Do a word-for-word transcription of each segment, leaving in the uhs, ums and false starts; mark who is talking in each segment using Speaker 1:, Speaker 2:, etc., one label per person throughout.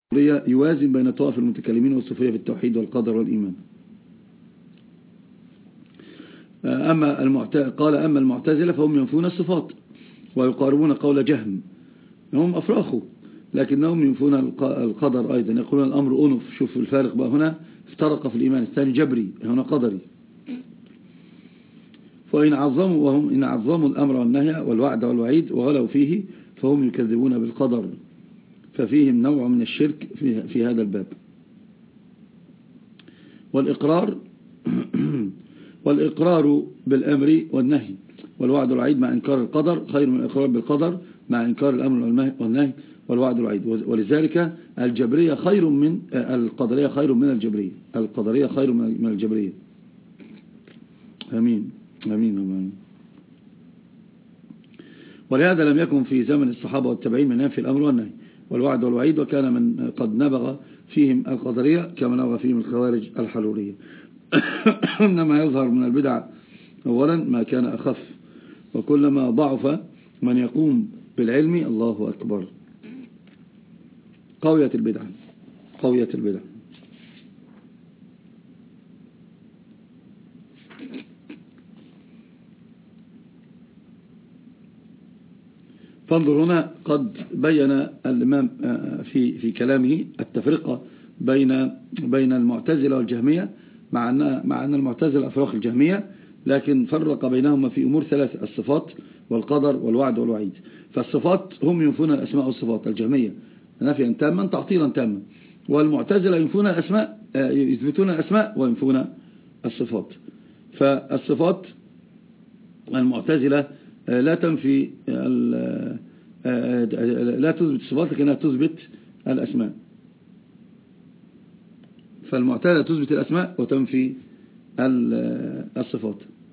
Speaker 1: يوازن بين طوائف المتكلمين والصوفية في التوحيد والقدر والإيمان. أما المعت... قال أما المعتزلة فهم ينفون الصفات ويقاربون قول جهم، هم أفراخوا لكنهم ينفون القدر أيضا، يقولون الأمر أنف. شوف الفارق بقى، هنا افترق في الإيمان، الثاني جبري هنا قدري. فإن عظموا وهم إن عظموا الأمر والنهي والوعد والوعيد وغلوا فيه فهم يكذبون بالقدر، ففيهم نوع من الشرك في, في هذا الباب. والإقرار والإقرار بالأمر والنهي والوعد والوعيد مع إنكار القدر خير من الإقرار بالقدر مع إنكار الأمر والنهي والوعد والوعيد. ولذلك الجبرية خير من القدرية خير من الجبرية القدرية خير من الجبرية. آمين آمين آمين. ولهذا لم يكن في زمن الصحابة والتابعين من ينفي الأمر والنهي والوعد والوعيد، وكان من قد نبغ فيهم القدرية كما نبغ فيهم الخوارج الحلولية. إنما يظهر من البدع أولا ما كان أخف، وكلما ضعف من يقوم بالعلم الله أكبر. قوية البدع قوية البدع. فانظر هنا قد بين الإمام في في كلامه التفرقة بين بين المعتزلة والجهمية، مع أن مع أن المعتزلة أفراخ الجهمية، لكن فرق بينهما في أمور ثلاثة: الصفات والقدر والوعد والوعيد. فالصفات هم ينفون الأسماء والصفات، الجهمية نفيا تاما تعطيلا تاما، والمعتزلة ينفون الأسماء يثبتون الأسماء وينفون الصفات. فالصفات المعتزلة لا تنفي لا تثبت الصفات لكنها تثبت الأسماء، فالمعتزلة تثبت الأسماء وتنفي الصفات.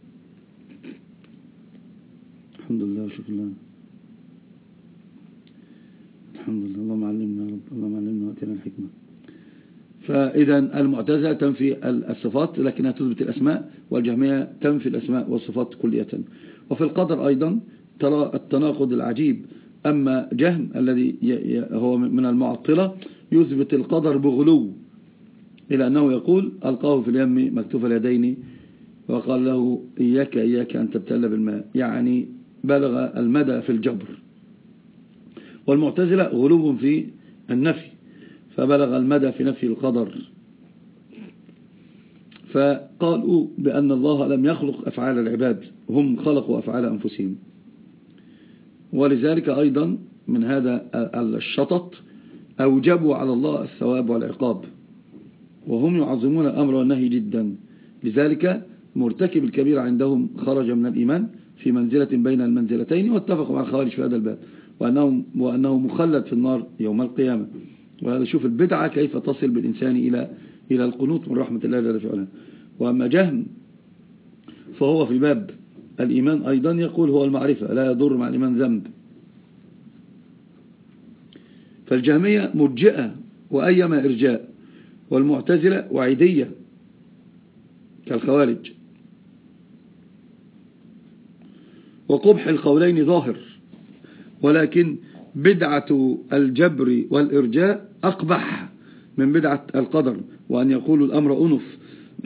Speaker 1: الحمد لله وشكر الله. الحمد لله. اللهم علمنا يا رب، اللهم علمنا واتنا الحكمة. فإذا المعتزلة تنفي الصفات لكنها تثبت الأسماء، والجهمية تنفي الأسماء والصفات كلية. وفي القدر أيضا ترى التناقض العجيب. أما جهم الذي هو من المعطلة يثبت القدر بغلو، إلى أنه يقول ألقاه في اليم مكتوف اليدين وقال له إياك إياك أن تبتل بالماء، يعني بلغ المدى في الجبر. والمعتزلة غلو في النفي فبلغ المدى في نفي القدر، فقالوا بأن الله لم يخلق أفعال العباد، هم خلقوا أفعال أنفسهم. ولذلك أيضا من هذا الشطط أوجبوا على الله الثواب والعقاب، وهم يعظمون الأمر والنهي جدا. لذلك مرتكب الكبير عندهم خرج من الإيمان في منزلة بين المنزلتين، واتفقوا مع الخوارج في هذا الباب وأنه, وأنه مخلد في النار يوم القيامة. وهذا شوف البدعة كيف تصل بالإنسان إلى إلى القنوط من رحمة الله جل وعلا. وأما جهم فهو في باب الإيمان أيضا يقول هو المعرفة لا يضر مع الإيمان ذنب. فالجهمية مرجئة وأيما إرجاء، والمعتزلة وعيدية كالخوارج. وقبح القولين ظاهر، ولكن بدعة الجبر والإرجاء أقبح من بدعة القدر، وأن يقولوا الأمر أنف.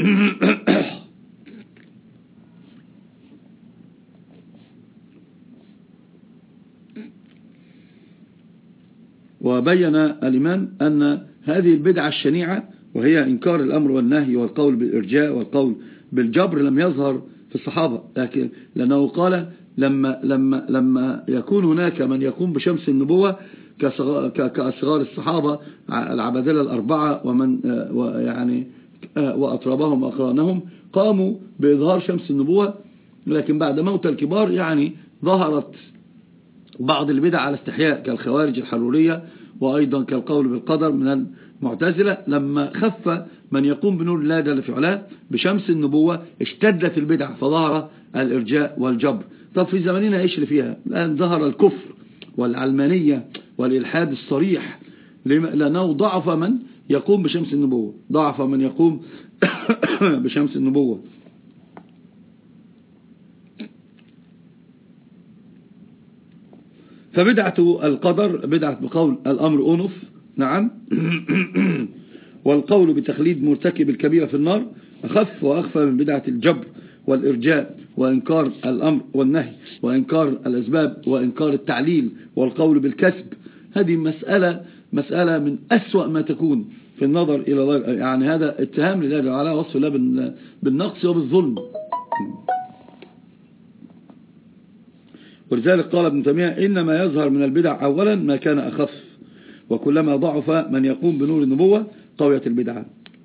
Speaker 1: وبين الإمام أن هذه البدعة الشنيعة وهي إنكار الأمر والنهي والقول بالإرجاء والقول بالجبر لم يظهر في الصحابة، لكن لأنه قال لما, لما, لما يكون هناك من يقوم بشمس النبوة كأصغار الصحابة العبادلة الأربعة ومن يعني وأطرابهم وأقرانهم قاموا بإظهار شمس النبوة، لكن بعد موت الكبار يعني ظهرت بعض البدع على استحياء كالخوارج الحرورية، وأيضا كالقول بالقدر من المعتزلة. لما خف من يقوم بنور الله جل في علاه بشمس النبوة اشتدت البدع فظهر الإرجاء والجبر. طب في زماننا ايش اللي فيها؟ الآن ظهر الكفر والعلمانية والإلحاد الصريح، لأنه ضعف من يقوم بشمس النبوة، ضعف من يقوم بشمس النبوة. فبدعة القدر بدعة بقول الأمر أنف نعم. والقول بتخليد مرتكب الكبيرة في النار أخف وأخفى من بدعة الجبر والإرجاء وإنكار الأمر والنهي وإنكار الأسباب وإنكار التعليل والقول بالكسب. هذه مسألة مسألة من أسوأ ما تكون في النظر إلى الله. يعني هذا اتهام لله على وصف الله بالنقص وبالظلم. ولذلك قال ابن تيمية إنما يظهر من البدع أولا ما كان أخف، وكلما ضعف من يقوم بنور النبوة قوية البدعة.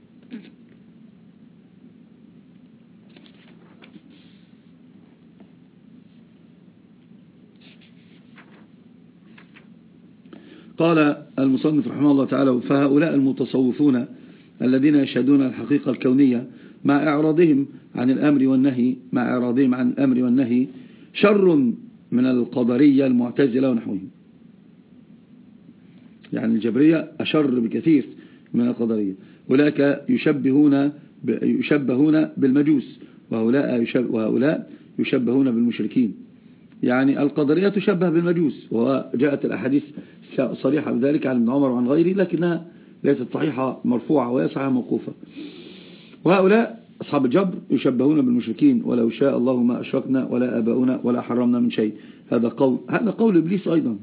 Speaker 1: قال المصنف رحمه الله تعالى فهؤلاء المتصوفون الذين يشهدون الحقيقة الكونية مع إعراضهم عن الأمر والنهي مع إعراضهم عن الأمر والنهي شر من القدرية المعتزلة ونحوهم. يعني الجبرية أشر بكثير من القدرية. أولئك يشبهون يشبهون بالمجوس وهؤلاء يشبه وهؤلاء يشبهون بالمشركين. يعني القدرية تشبه بالمجوس، وجاءت الأحاديث صريحة بذلك عن ابن عمر وعن غيره، لكنها ليست صحيحة مرفوعة وهي صحيحة موقوفة. وهؤلاء أصحاب الجبر يشبهون بالمشركين ولو شاء الله ما أشركنا ولا آباؤنا ولا حرمنا من شيء. هذا قول هذا قول إبليس أيضا.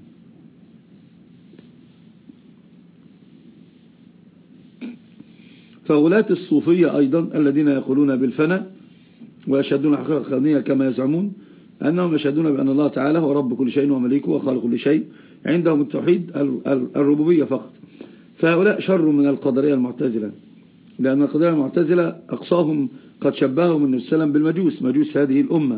Speaker 1: فولاة الصوفية أيضا الذين يقولون بالفناء ويشهدون الحقيقة الكونية كما يزعمون أنهم يشهدون بأن الله تعالى هو رب كل شيء ومليكه وخالق كل شيء، عندهم التوحيد الربوبية فقط. فهؤلاء شر من القدرية المعتزلة، لأن القدرية المعتزلة أقصاهم قد شبههم النبي صلى الله عليه وسلم بالمجوس، مجوس هذه الأمة.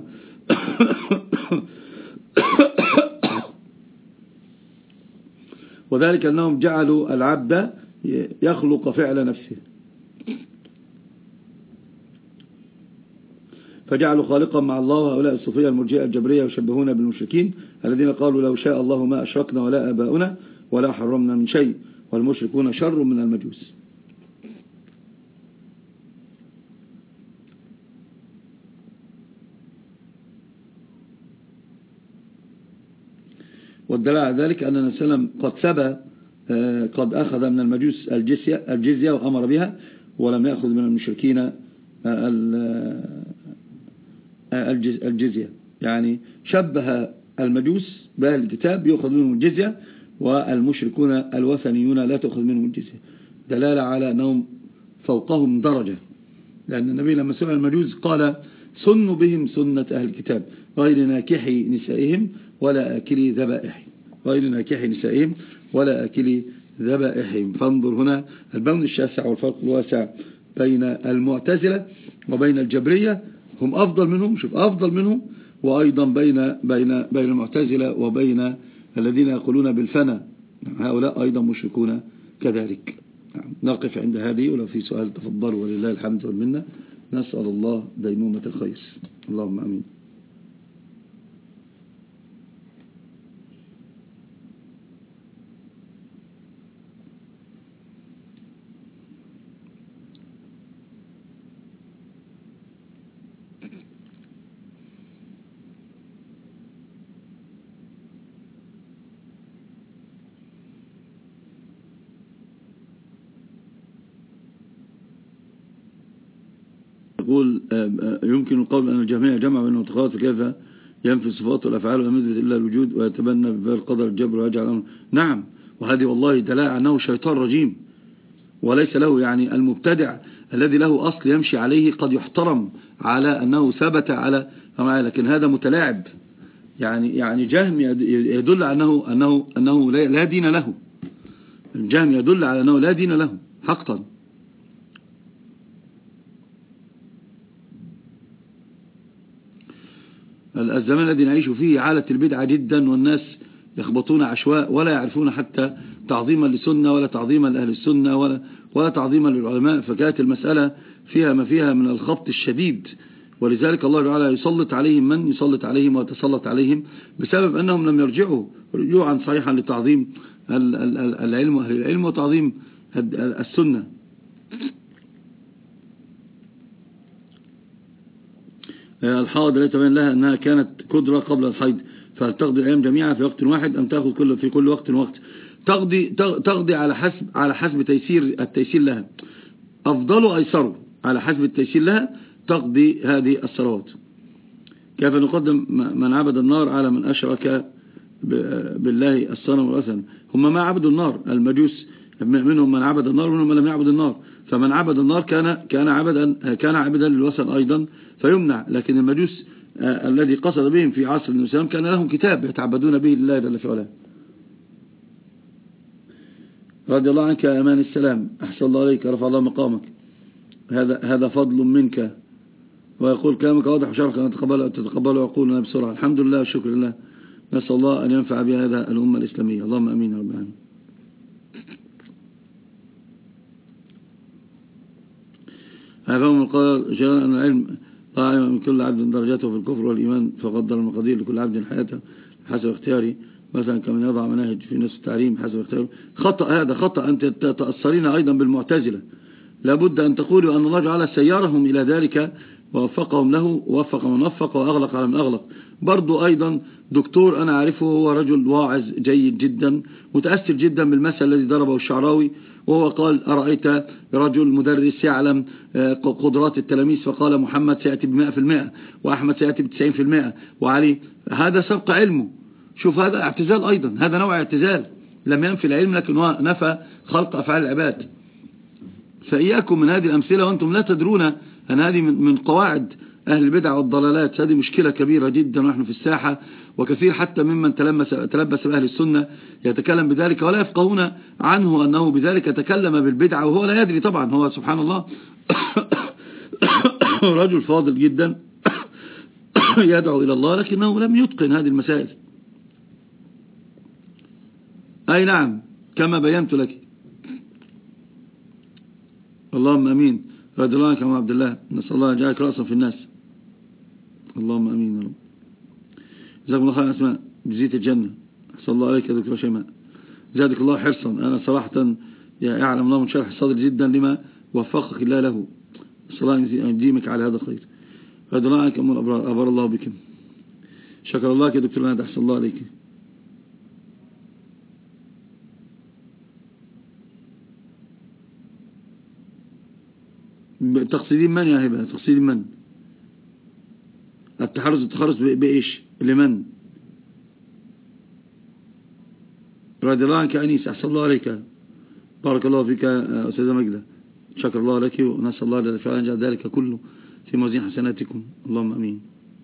Speaker 1: وذلك أنهم جعلوا العبد يخلق فعل نفسه، فجعلوا خالقا مع الله. وهؤلاء الصوفية المرجئة الجبرية يشبهون بالمشركين الذين قالوا لو شاء الله ما أشركنا ولا آباؤنا ولا حرمنا من شيء، والمشركون شر من المجوس. والدليل على ذلك أن النبي صلى الله عليه وسلم قد ثبت قد أخذ من المجوس الجزية, الجزية وأمر بها، ولم يأخذ من المشركين الجزية. يعني شبه المجوس بأهل الكتاب يأخذ منهم الجزية، والمشركون الوثنيون لا تأخذ منهم الجزية، دلالة على أنهم فوقهم درجة. لأن النبي لما سئل المجوس قال سنوا بهم سنة أهل الكتاب غير ناكحي نسائهم ولا آكلي ذبائحهم، غير ناكحي نسائهم ولا آكلي ذبائحهم. فانظر هنا البون الشاسع والفرق الواسع بين المعتزلة وبين الجبرية، هم أفضل منهم، شوف أفضل منهم، وأيضا بين بين بين المعتزلة وبين الذين يقولون بالفنا، هؤلاء أيضا مشركون كذلك. نقف عند هذه، ولو في سؤال تفضلوا، ولله الحمد والمنة. نسأل الله ديمومة الخير، اللهم أمين. يقول يمكن القول أن الجميع جمع بين المتخاطر كيف ينفي الصفات والأفعال ولا يثبت إلا الوجود ويتبنى بالقدر الجبر ويجعل أمر. نعم، وهذه والله دلاء أنه شيطان رجيم وليس له، يعني المبتدع الذي له أصل يمشي عليه قد يحترم على أنه ثبت على، لكن هذا متلاعب. يعني يعني جهم يدل على أنه أنه أنه لا دين له. الجهم يدل على أنه لا دين له حقا. الزمان الذي نعيش فيه عالة البدعة جدا، والناس يخبطون عشواء ولا يعرفون حتى تعظيما للسنة ولا تعظيما لأهل السنة ولا, ولا تعظيما للعلماء. فكانت المسألة فيها ما فيها من الخبط الشديد، ولذلك الله تعالى يسلط عليهم من يسلط عليهم ويتسلط عليهم بسبب أنهم لم يرجعوا رجوعا صحيحا لتعظيم العلم وأهل العلم وتعظيم السنة. الحائض لا يتبين لها أنها كانت كدرة قبل الحيض، فهل تقضي الأيام جميعا في وقت واحد أم تأخذ كل في كل وقت وقت؟ تقضي تقضي على حسب على حسب تيسير التيسير لها، أفضل أيسر على حسب التيسير لها تقضي هذه الصلوات. كيف نقدم من عبد النار على من أشرك بالله الصنم والوثن؟ هم ما عبدوا النار، المجوس منهم من عبد النار ومنهم من لم يعبد النار، فمن عبد النار كان كان عبدا كان عبدا للوثن أيضا فيمنع. لكن المجوس آه الذي قصد بهم في عصر النبي صلى الله عليه وسلم كان لهم كتاب يتعبدون به لله جل في علاه. رضي الله عنك يا أمان السلام، أحسن الله عليك، رفع الله مقامك، هذا هذا فضل منك. ويقول كلامك واضح وشرح أن تتقبل عقولنا بسرعة. الحمد لله والشكر لله، نسأل الله أن ينفع بهذا الأمة الإسلامية، اللهم أمين يا رب العالمين. هفهم القول جاء أن العلم ضاع من كل عبد درجاته في الكفر والإيمان، فقدر المقادير لكل عبد حياته حسب اختياري، مثلا كمن يضع مناهج في نفس التعليم حسب اختياره. خطأ، هذا خطأ. أنت تتأثرين أيضا بالمعتزلة، لابد أن تقولوا أن الله جعل سيارهم إلى ذلك ووفقهم له، ووفق من وفق وأغلق على من أغلق. برضو أيضا دكتور أنا أعرفه، هو رجل واعظ جيد جدا، متأثر جدا بالمثل الذي ضربه الشعراوي، وهو قال أرأيت رجل مدرس يعلم قدرات التلاميذ فقال محمد سيأتي بمئة في المئة وأحمد سيأتي بتسعين في المئة وعلي، هذا سبق علمه. شوف هذا اعتزال أيضا، هذا نوع اعتزال، لم ينفي العلم لكن هو نفى خلق أفعال العباد. فإياكم من هذه الأمثلة وأنتم لا تدرون أن هذه من قواعد أهل البدع والضلالات. هذه مشكلة كبيرة جدا ونحن في الساحة، وكثير حتى ممن تلبس, تلبس بأهل السنة يتكلم بذلك ولا يفقهون عنه أنه بذلك تكلم بالبدعة وهو لا يدري. طبعا هو سبحان الله رجل فاضل جدا يدعو إلى الله لكنه لم يتقن هذه المسائل. أي نعم كما بينت لك. اللهم أمين. رضي الله عنك يا عبد الله، نسأل الله أن يجعلك رأسا في الناس، اللهم أمين يا رب. جزاكم الله خير أسماء بزيت الجنة، أحسن الله عليك يا دكتور شيماء، زادك الله حرصا. أنا صراحة يعلم الله من شرح الصدر جدا لما وفقك الله له، نسأل الله أن يديمك على هذا الخير. رضي الله عنك أم الأبرار، أبر الله بكم. شكر الله يا دكتور نادى، أحسن الله عليك. تقصدين من يا هبة؟ تقصدين من؟ التحرز التخرج بإيش؟ لمن؟ رضي الله عنك أنيس، أحسن الله عليك، بارك الله فيك أستاذة مجدة، شكر الله لك، ونسأل الله أن يجعل ذلك كله في موازين حسناتكم، اللهم أمين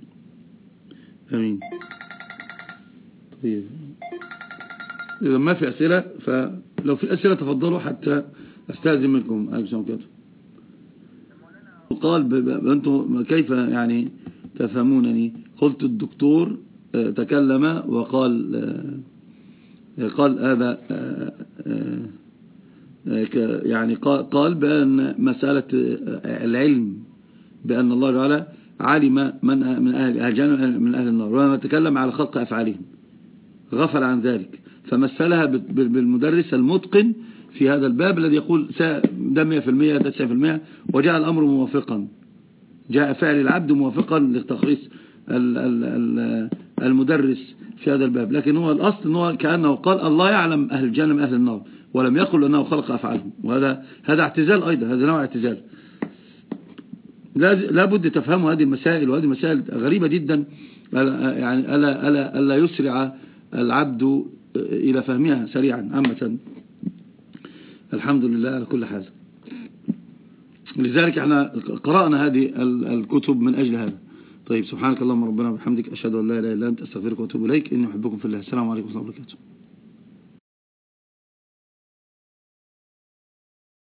Speaker 1: أمين. طيب إذا ما في أسئلة، فلو في أسئلة تفضلوا حتى أستاذن منكم. أيكم كده قال أنتم كيف يعني تفهمونني؟ قلت الدكتور تكلم وقال قال هذا يعني قال بأن مسألة العلم بأن الله تعالى علم من من أهل الجنة من أهل النار، ولما تكلم على خلق أفعالهم غفل عن ذلك، فمثلها بالمدرس المتقن في هذا الباب الذي يقول ده مئة في المئة ده تسعين في المئة، وجاء الأمر موافقا، جاء فعل العبد موافقا لتخصيص المدرس في هذا الباب. لكن هو الأصل أنه كأنه قال الله يعلم أهل الجنة من أهل النار، ولم يقل أنه خلق أفعالهم، وهذا هذا اعتزال أيضا، هذا نوع اعتزال. لا بد تفهموا هذه المسائل، وهذه مسائل غريبة جدا، يعني ألا, ألا, ألا يسرع العبد إلى فهمها سريعا عامة. الحمد لله على كل حال. لذلك احنا قرأنا هذه الكتب من أجل هذا. طيب سبحانك اللهم ربنا وبحمدك، أشهد أن لا إله إلا أنت، أستغفرك وأتوب إليك، إني أحبكم في الله. السلام عليكم ورحمة الله وبركاته.